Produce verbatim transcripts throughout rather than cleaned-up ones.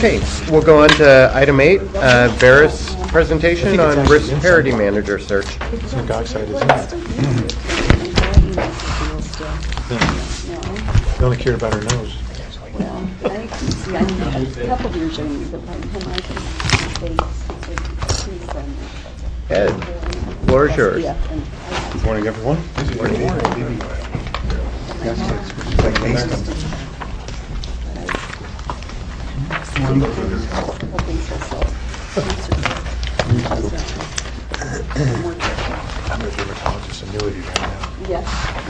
Okay, we'll go on to item eight, uh, Veris presentation on risk parity manager search. It's on Dockside, isn't it? Mm-hmm. They only cared about her nose. Well, I see, I need a couple of years I need to find him, I can face Ed, floor is yours. Good morning, everyone. Good morning. I'm a dermatologist annuity right now. Yes.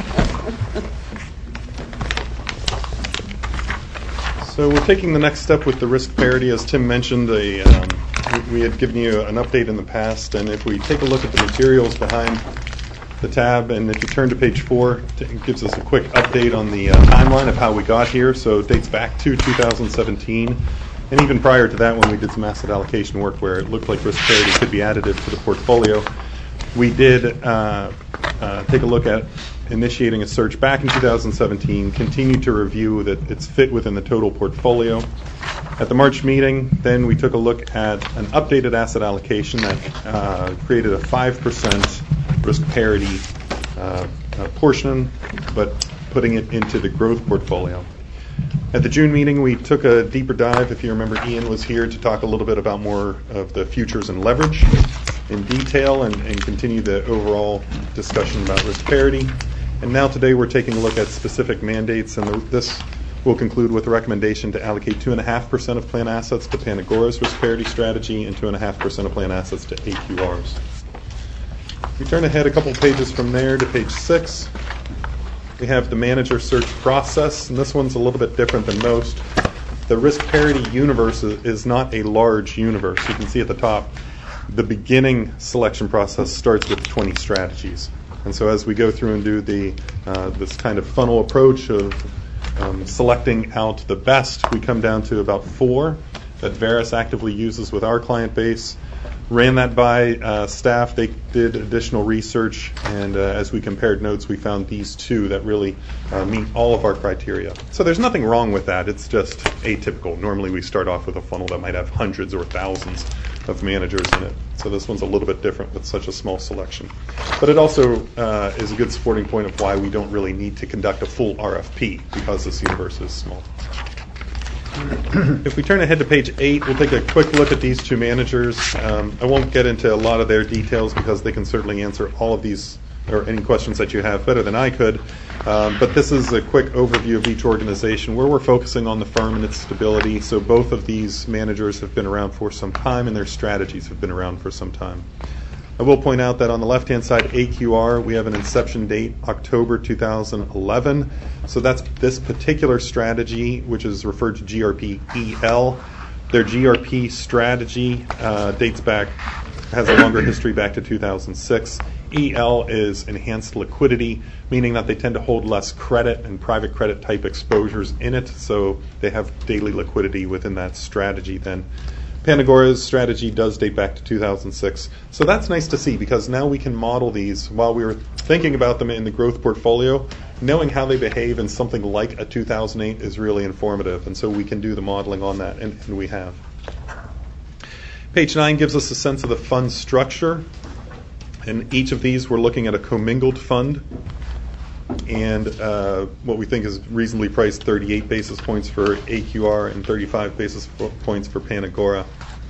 So we're taking the next step with the risk parity. As Tim mentioned, a, um, we, we had given you an update in the past, and if we take a look at the materials behind the tab, and if you turn to page four, it gives us a quick update on the uh, timeline of how we got here. So it dates back to two thousand seventeen, and even prior to that when we did some asset allocation work where it looked like risk parity could be additive to the portfolio. We did uh, uh, take a look at initiating a search back in two thousand seventeen, continued to review that it's fit within the total portfolio. At the March meeting, then we took a look at an updated asset allocation that uh, created a five percent risk parity uh, uh, portion, but putting it into the growth portfolio. At the June meeting, we took a deeper dive. If you remember, Ian was here to talk a little bit about more of the futures and leverage in detail and, and continue the overall discussion about risk parity. And now today we're taking a look at specific mandates, and the, this will conclude with a recommendation to allocate two point five percent of plan assets to PanAgora's risk parity strategy and two point five percent of plan assets to A Q R's. We turn ahead a couple pages from there to page six. We have the manager search process, and this one's a little bit different than most. The risk parity universe is not a large universe. You can see at the top, the beginning selection process starts with twenty strategies. And so as we go through and do the uh, this kind of funnel approach of um, selecting out the best, we come down to about four that Veris actively uses with our client base. Ran that by uh, staff. They did additional research, and uh, as we compared notes, we found these two that really uh, meet all of our criteria. So there's nothing wrong with that. It's just atypical. Normally we start off with a funnel that might have hundreds or thousands of managers in it. So this one's a little bit different with such a small selection. But it also uh, is a good supporting point of why we don't really need to conduct a full R F P because this universe is small. If we turn ahead to page eight, we'll take a quick look at these two managers. Um, I won't get into a lot of their details because they can certainly answer all of these or any questions that you have better than I could. Um, but this is a quick overview of each organization where we're focusing on the firm and its stability. So both of these managers have been around for some time and their strategies have been around for some time. I will point out that on the left-hand side, A Q R, we have an inception date, October two thousand eleven. So that's this particular strategy, which is referred to G R P E L. Their G R P strategy uh, dates back, has a longer history back to two thousand six. E L is enhanced liquidity, meaning that they tend to hold less credit and private credit type exposures in it, so they have daily liquidity within that strategy then. PanAgora's strategy does date back to two thousand six. So that's nice to see because now we can model these while we were thinking about them in the growth portfolio. Knowing how they behave in something like a two thousand eight is really informative, and so we can do the modeling on that, and, and we have. Page nine gives us a sense of the fund structure. And each of these, we're looking at a commingled fund. And uh, what we think is reasonably priced, thirty-eight basis points for A Q R and thirty-five basis points for PanAgora.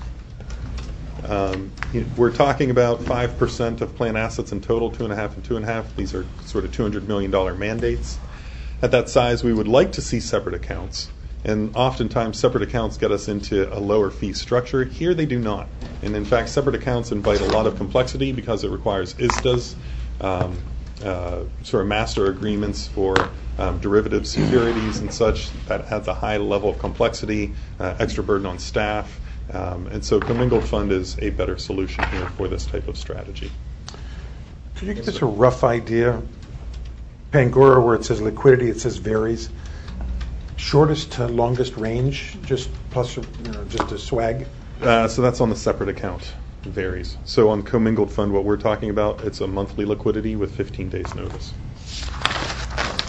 Um, we're talking about five percent of plan assets in total, two and a half and two and a half. These are sort of two hundred million dollars mandates. At that size, we would like to see separate accounts. And oftentimes, separate accounts get us into a lower fee structure. Here, they do not. And in fact, separate accounts invite a lot of complexity because it requires I S Ds, um, uh, sort of master agreements for um, derivative securities and such. That adds a high level of complexity, uh, extra burden on staff. Um, and so commingled fund is a better solution here for this type of strategy. Could you give us a rough idea? PanAgora, where it says liquidity, it says varies. Shortest to longest range, just plus, you know, just a swag? Uh, so that's on the separate account. It varies. So on commingled fund, what we're talking about, it's a monthly liquidity with fifteen days notice.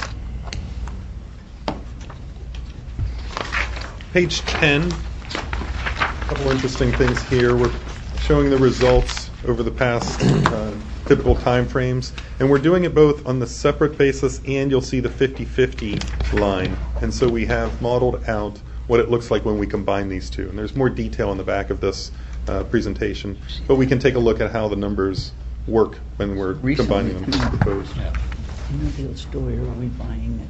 Page ten couple interesting things here. We're showing the results over the past uh, typical time frames, and we're doing it both on the separate basis, and you'll see the fifty-fifty line. And so we have modeled out what it looks like when we combine these two. And there's more detail in the back of this uh, presentation, but we can take a look at how the numbers work when we're Recently, combining them proposed. You know the old story, are we buying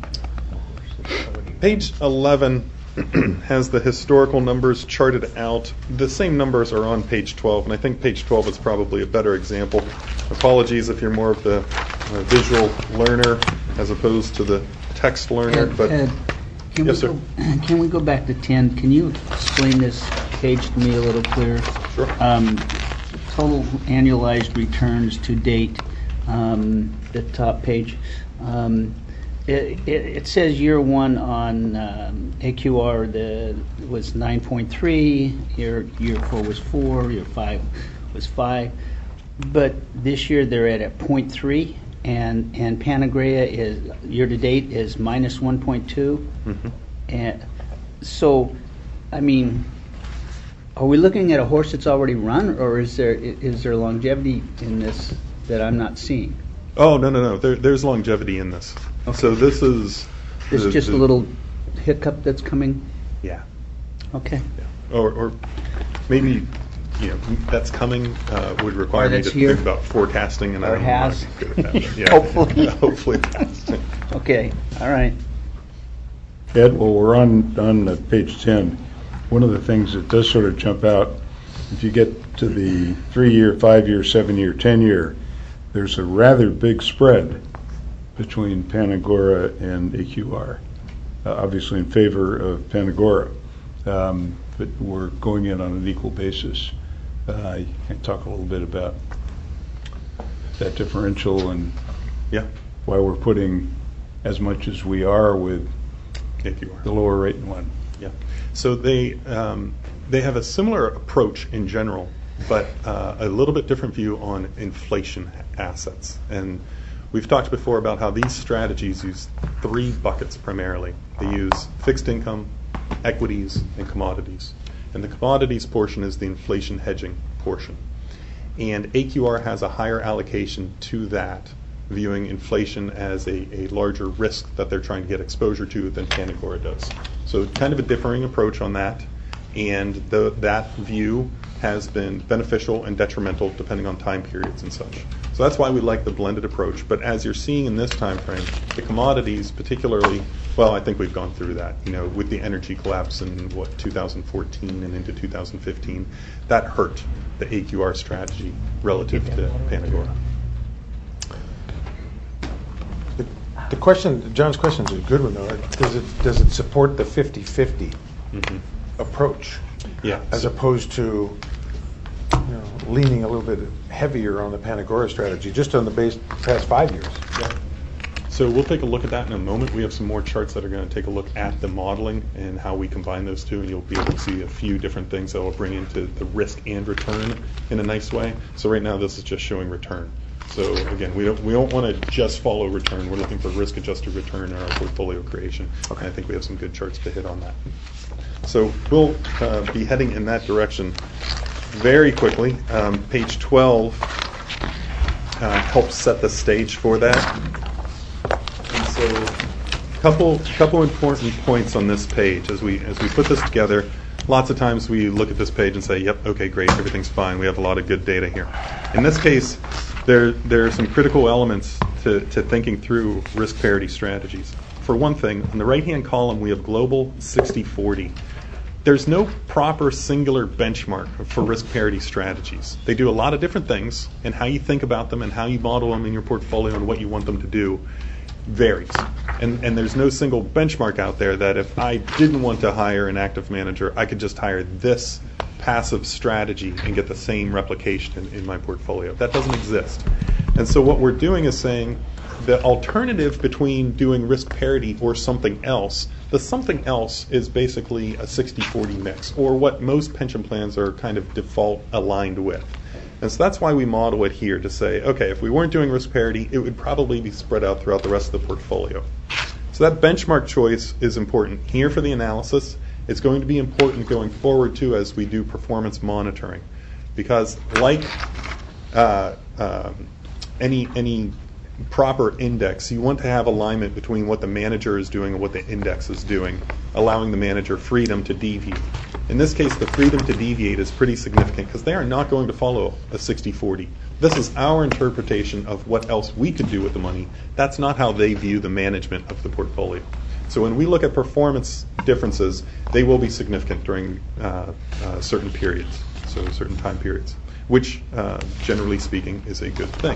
it? Page eleven has the historical numbers charted out. The same numbers are on page twelve, and I think page twelve is probably a better example. Apologies if you're more of the uh, visual learner as opposed to the text learner. Ed, but Ed, can yes, we sir. go, can we go back to ten? Can you explain this page to me a little clearer? Sure. Um, total annualized returns to date, um, the top page. Um, it, it, it says year one on um, A Q R the was nine point three, year year four was four, year five was five, but this year they're at a point three, and and Panagrea is year to date is minus one point two, Mm-hmm. and so, I mean, are we looking at a horse that's already run, or is there is there longevity in this that I'm not seeing? Oh, no, no, no. There, there's longevity in this. Okay. So this is... This the- is just the- a little hiccup that's coming? Yeah. Okay. yeah. Or, or maybe, you know, that's coming uh, would require Or me that's to here. think about forecasting, and Or I'm not has. good at that. Yeah. Hopefully. Hopefully it has. Okay, all right. Ed, well, we're on, on uh, page ten. One of the things that does sort of jump out, if you get to the three-year, five-year, seven-year, ten-year, there's a rather big spread between Panagora and A Q R, uh, obviously in favor of Panagora, um, but we're going in on an equal basis. Uh, you can talk a little bit about that differential and Yeah. why we're putting as much as we are with A Q R. the lower rate one. Yeah. So they um, they have a similar approach in general, but uh, a little bit different view on inflation assets. And we've talked before about how these strategies use three buckets primarily. They use fixed income, equities, and commodities. And the commodities portion is the inflation hedging portion. And A Q R has a higher allocation to that, viewing inflation as a, a larger risk that they're trying to get exposure to than Panagora does. So kind of a differing approach on that, and the, that view has been beneficial and detrimental depending on time periods and such. So that's why we like the blended approach. But as you're seeing in this time frame, the commodities particularly, well, I think we've gone through that, you know, with the energy collapse in what, two thousand fourteen and into two thousand fifteen, that hurt the A Q R strategy relative to Panagora. The, the question, John's question is a good one, though. Does it, does it support the fifty-fifty Mhm. approach? Yeah. As opposed to, you know, leaning a little bit heavier on the Panagora strategy, just on the base past five years? So we'll take a look at that in a moment. We have some more charts that are going to take a look at the modeling and how we combine those two, and you'll be able to see a few different things that will bring into the risk and return in a nice way. So right now this is just showing return. So again, we don't we don't want to just follow return. We're looking for risk-adjusted return in our portfolio creation. Okay. And I think we have some good charts to hit on that. So we'll uh, be heading in that direction very quickly. Um, page twelve uh, helps set the stage for that. And so, couple couple important points on this page as we as we put this together. Lots of times we look at this page and say, "Yep, okay, great, everything's fine. We have a lot of good data here." In this case, there there are some critical elements to, to thinking through risk parity strategies. For one thing, on the right-hand column, we have global sixty forty. There's no proper singular benchmark for risk parity strategies. They do a lot of different things, and how you think about them and how you model them in your portfolio and what you want them to do varies. And, and there's no single benchmark out there that if I didn't want to hire an active manager, I could just hire this passive strategy and get the same replication in, in my portfolio. That doesn't exist. And so what we're doing is saying the alternative between doing risk parity or something else, the something else is basically a sixty forty mix, or what most pension plans are kind of default aligned with. And so that's why we model it here to say, okay, if we weren't doing risk parity, it would probably be spread out throughout the rest of the portfolio. So that benchmark choice is important here for the analysis, It's going to be important going forward, too, as we do performance monitoring. Because like uh, um, any any proper index, you want to have alignment between what the manager is doing and what the index is doing, allowing the manager freedom to deviate. In this case, the freedom to deviate is pretty significant because they are not going to follow a sixty forty. This is our interpretation of what else we could do with the money. That's not how they view the management of the portfolio. So when we look at performance differences, they will be significant during uh, uh, certain periods, so certain time periods, which, uh, generally speaking, is a good thing.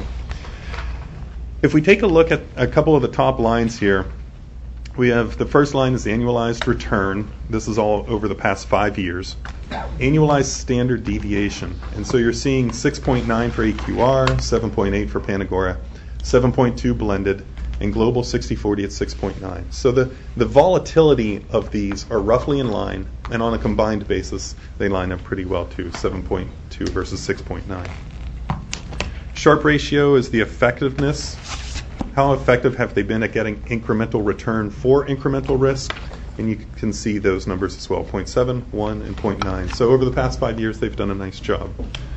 If we take a look at a couple of the top lines here, we have the first line is the annualized return. This is all over the past five years. Annualized standard deviation. And so you're seeing six point nine for A Q R, seven point eight for Panagora, seven point two blended, and global sixty forty at six point nine. So the, the volatility of these are roughly in line, and on a combined basis, they line up pretty well too, seven point two versus six point nine. Sharpe ratio is the effectiveness. How effective have they been at getting incremental return for incremental risk? And you can see those numbers as well, zero point seven, one, and zero point nine. So over the past five years, they've done a nice job.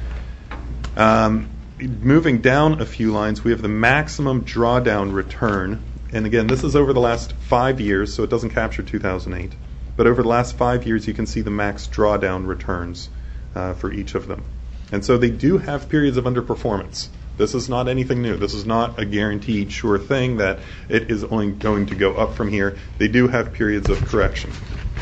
Um, moving down a few lines, we have the maximum drawdown return. And again, this is over the last five years, so it doesn't capture two thousand eight. But over the last five years, you can see the max drawdown returns uh, for each of them. And so they do have periods of underperformance. This is not anything new. This is not a guaranteed sure thing that it is only going to go up from here. They do have periods of correction.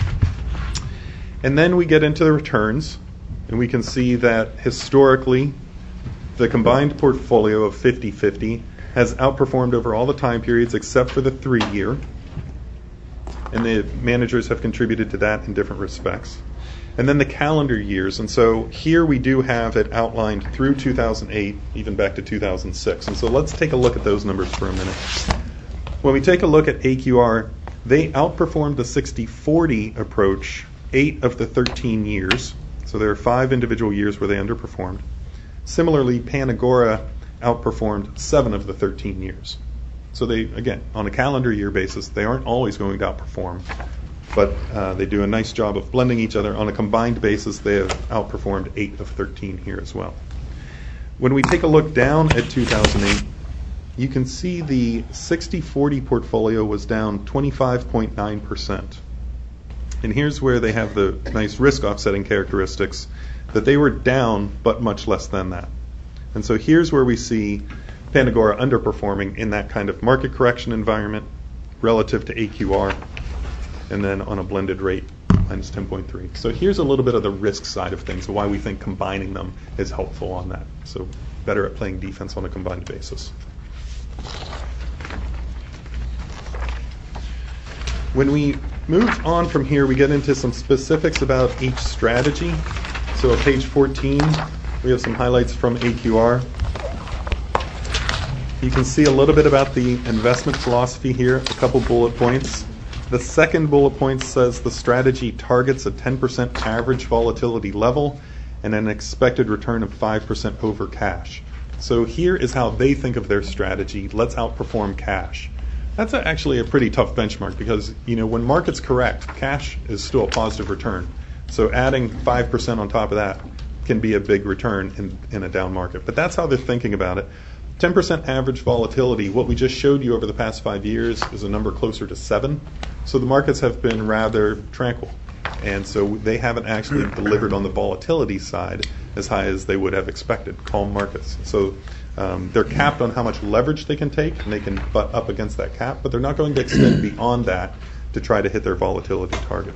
And then we get into the returns, and we can see that historically, the combined portfolio of fifty fifty has outperformed over all the time periods except for the three-year. And the managers have contributed to that in different respects. And then the calendar years. And so here we do have it outlined through two thousand eight, even back to two thousand six. And so let's take a look at those numbers for a minute. When we take a look at A Q R, they outperformed the sixty forty approach eight of the thirteen years. So there are five individual years where they underperformed. Similarly, Panagora outperformed seven of the thirteen years. So they, again, on a calendar year basis, they aren't always going to outperform. But uh, they do a nice job of blending each other. On a combined basis, they have outperformed eight of thirteen here as well. When we take a look down at two thousand eight, you can see the sixty forty portfolio was down twenty-five point nine percent. And here's where they have the nice risk offsetting characteristics, that they were down, but much less than that. And so here's where we see Panagora underperforming in that kind of market correction environment relative to A Q R. And then on a blended rate, minus ten point three. So here's a little bit of the risk side of things, why we think combining them is helpful on that. So better at playing defense on a combined basis. When we move on from here, we get into some specifics about each strategy. So on page fourteen, we have some highlights from A Q R. You can see a little bit about the investment philosophy here, a couple bullet points. The second bullet point says the strategy targets a ten percent average volatility level and an expected return of five percent over cash. So here is how they think of their strategy. Let's outperform cash. That's a, actually a pretty tough benchmark because, you know, when markets correct, cash is still a positive return. So adding five percent on top of that can be a big return in, in a down market. But that's how they're thinking about it. ten percent average volatility, what we just showed you over the past five years is a number closer to seven. So the markets have been rather tranquil. And so they haven't actually delivered on the volatility side as high as they would have expected, calm markets. So um, they're capped on how much leverage they can take, and they can butt up against that cap, but they're not going to extend beyond that to try to hit their volatility target.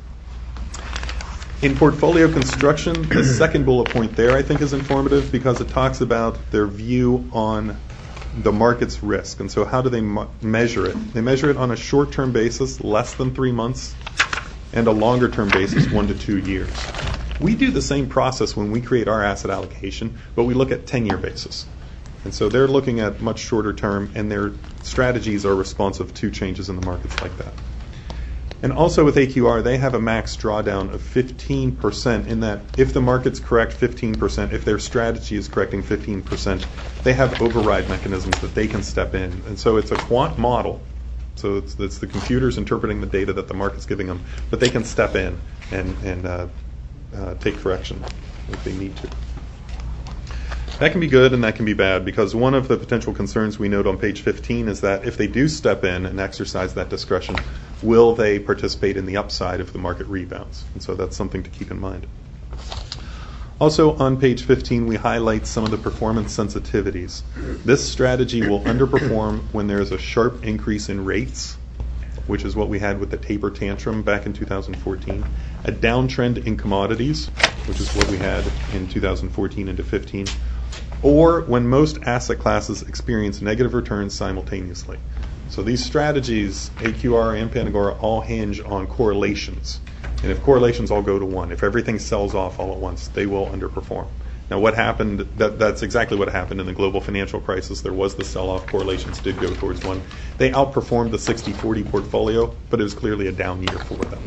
In portfolio construction, the second bullet point there I think is informative because it talks about their view on the market's risk. And so how do they mo- measure it? They measure it on a short-term basis, less than three months, and a longer-term basis, one to two years. We do the same process when we create our asset allocation, but we look at ten-year basis. And so they're looking at much shorter term, and their strategies are responsive to changes in the markets like that. And also with A Q R, they have a max drawdown of fifteen percent in that if the market's correct fifteen percent, if their strategy is correcting fifteen percent, they have override mechanisms that they can step in. And so it's a quant model. So it's, it's the computers interpreting the data that the market's giving them, but they can step in and, and uh, uh, take correction if they need to. That can be good and that can be bad, because one of the potential concerns we note on page fifteen is that if they do step in and exercise that discretion, will they participate in the upside if the market rebounds? And so that's something to keep in mind. Also on page fifteen, we highlight some of the performance sensitivities. This strategy will underperform when there is a sharp increase in rates, which is what we had with the taper tantrum back in two thousand fourteen, a downtrend in commodities, which is what we had in two thousand fourteen into fifteen, or when most asset classes experience negative returns simultaneously. So these strategies, A Q R and Panagora, all hinge on correlations. And if correlations all go to one, if everything sells off all at once, they will underperform. Now what happened, that, that's exactly what happened in the global financial crisis. There was the sell-off, correlations did go towards one. They outperformed the sixty forty portfolio, but it was clearly a down year for them.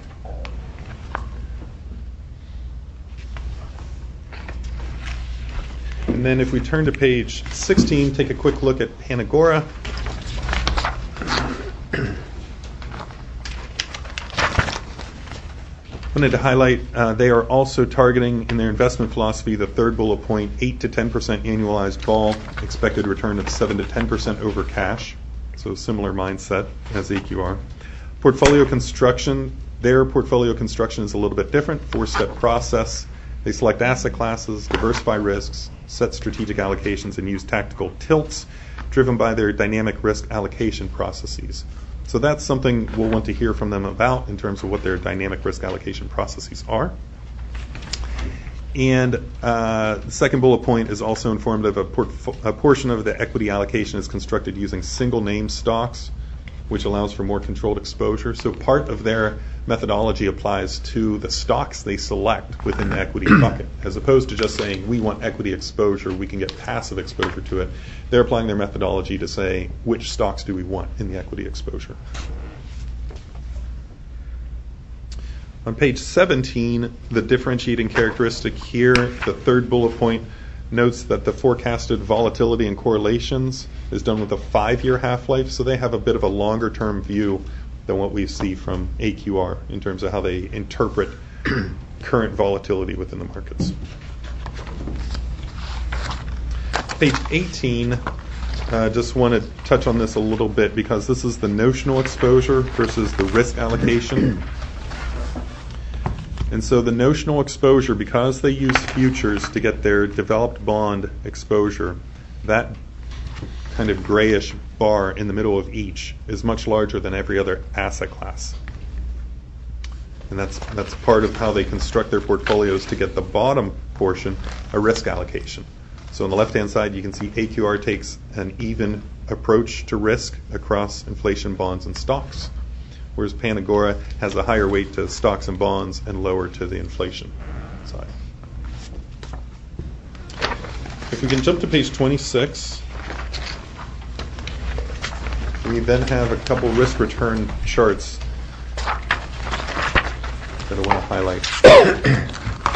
And then if we turn to page sixteen, take a quick look at Panagora. I wanted to highlight uh, they are also targeting in their investment philosophy the third bullet point, eight to ten percent annualized vol, expected return of seven to ten percent over cash. So similar mindset as A Q R. Portfolio construction, their portfolio construction is a little bit different, four-step process. They select asset classes, diversify risks, set strategic allocations, and use tactical tilts driven by their dynamic risk allocation processes. So that's something we'll want to hear from them about in terms of what their dynamic risk allocation processes are. And uh, the second bullet point is also informative. A, portfo- a portion of the equity allocation is constructed using single name stocks, which allows for more controlled exposure. So part of their methodology applies to the stocks they select within the equity bucket, as opposed to just saying we want equity exposure, we can get passive exposure to it. They're applying their methodology to say which stocks do we want in the equity exposure. On page seventeen, the differentiating characteristic here, the third bullet point, notes that the forecasted volatility and correlations is done with a five-year half-life, so they have a bit of a longer-term view than what we see from A Q R in terms of how they interpret current volatility within the markets. Page eighteen, uh, just want to touch on this a little bit because this is the notional exposure versus the risk allocation. And so the notional exposure, because they use futures to get their developed bond exposure, that kind of grayish bar in the middle of each is much larger than every other asset class. And that's that's part of how they construct their portfolios to get the bottom portion, a risk allocation. So on the left-hand side, you can see A Q R takes an even approach to risk across inflation bonds and stocks, whereas Panagora has a higher weight to stocks and bonds and lower to the inflation side. If we can jump to page twenty-six, we then have a couple risk return charts that I want to highlight.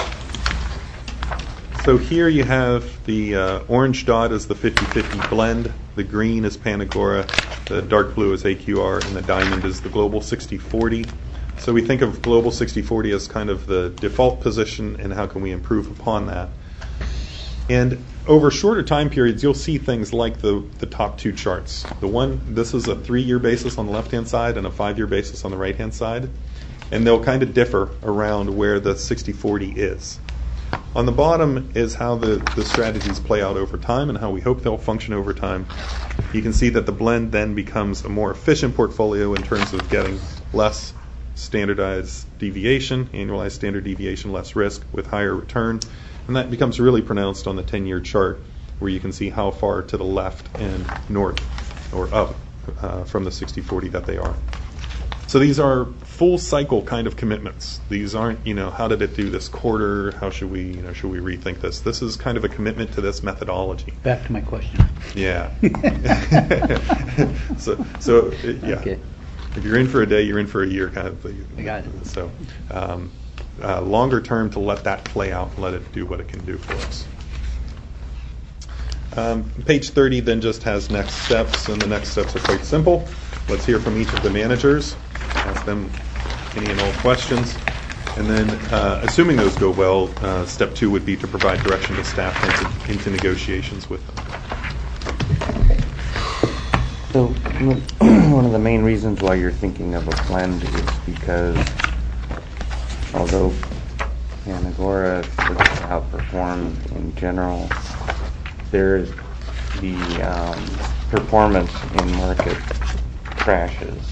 So here you have the uh, orange dot is the fifty fifty blend, the green is Panagora, the dark blue is A Q R, and the diamond is the global sixty forty. So we think of global sixty forty as kind of the default position, and how can we improve upon that. And over shorter time periods, you'll see things like the, the top two charts. The one, this is a three-year basis on the left-hand side and a five-year basis on the right-hand side. And they'll kind of differ around where the sixty forty is. On the bottom is how the, the strategies play out over time and how we hope they'll function over time. You can see that the blend then becomes a more efficient portfolio in terms of getting less standardized deviation, annualized standard deviation, less risk with higher return. And that becomes really pronounced on the ten-year chart, where you can see how far to the left and north or up uh, from the sixty forty that they are. So these are full cycle kind of commitments. These aren't, you know, how did it do this quarter? How should we, you know, should we rethink this? This is kind of a commitment to this methodology. Back to my question. Yeah. so, so it, yeah. Okay. If you're in for a day, you're in for a year kind of thing. I got it. So, um, uh, longer term to let that play out and let it do what it can do for us. Um, page thirty then just has next steps, and the next steps are quite simple. let's hear from each of the managers, ask them any and all questions. And then, uh, assuming those go well, uh, step two would be to provide direction to staff into, into negotiations with them. So, one of the main reasons why you're thinking of a blend is because although Panagora outperformed in general, there's the um, performance in market crashes.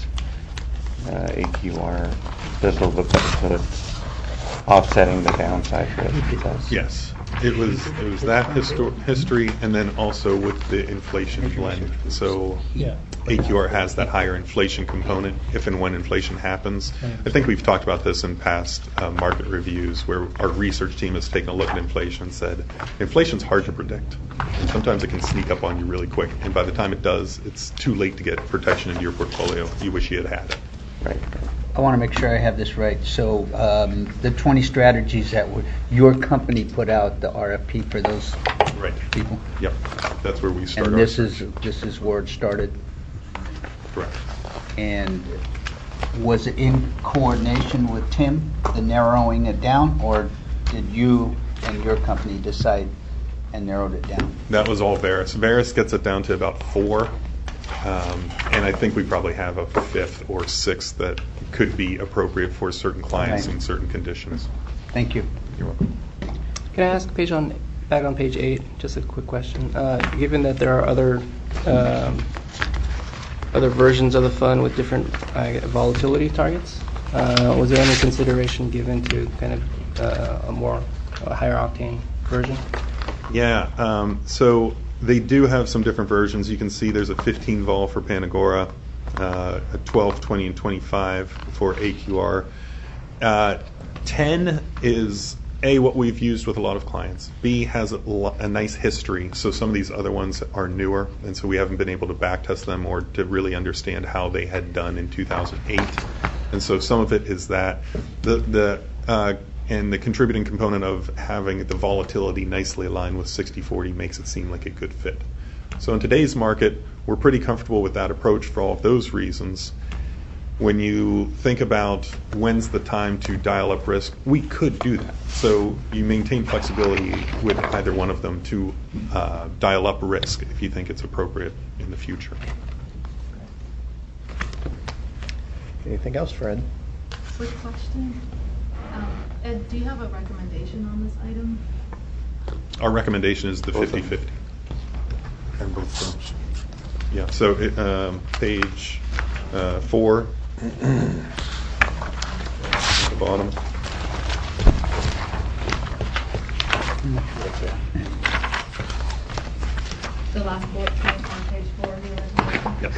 Uh, A Q R does a look at offsetting the downside risk. It does. Yes, it was it was that histo- history, and then also with the inflation blend. So A Q R has that higher inflation component if and when inflation happens. I think we've talked about this in past uh, market reviews where our research team has taken a look at inflation and said, inflation's hard to predict. And sometimes it can sneak up on you really quick. And by the time it does, it's too late to get protection into your portfolio. You wish you had had it. Right. I want to make sure I have this right. So um, the twenty strategies that were, your company put out the R F P for those Right. people? Yep. That's where we start. And our this search. is, this is where it started? Correct. And was it in coordination with Tim, the narrowing it down, or did you and your company decide and narrowed it down? That was all Varus. Varus gets it down to about four. Um, and I think we probably have a fifth or sixth that could be appropriate for certain clients Okay. in certain conditions. Thank you. You're welcome. Can I ask, page on back on page eight, just a quick question? Uh, given that there are other um, other versions of the fund with different uh, volatility targets, uh, was there any consideration given to kind of uh, a more a higher octane version? Yeah, um, so they do have some different versions. You can see there's a fifteen vol for Panagora, uh, a twelve, twenty, and twenty-five for A Q R. Uh, ten is A, what we've used with a lot of clients. B, has a, lo- a nice history, so some of these other ones are newer, and so we haven't been able to backtest them or to really understand how they had done in two thousand eight. And so some of it is that. The, the uh, and the contributing component of having the volatility nicely aligned with sixty forty makes it seem like a good fit. So in today's market, we're pretty comfortable with that approach for all of those reasons. When you think about when's the time to dial up risk, we could do that. So you maintain flexibility with either one of them to uh, dial up risk if you think it's appropriate in the future. Anything else, Fred? Quick question. Um, Ed, do you have a recommendation on this item? Our recommendation is the fifty-fifty. And both firms. Yeah, so it, um, page uh, four, at the bottom. The last bullet point on page four of your recommendation? Yes.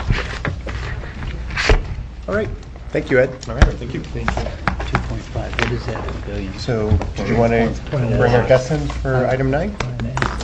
All right. Thank you, Ed. All right, thank you. two point five, what is that, a billion? So, did you want to bring our guests in for item nine?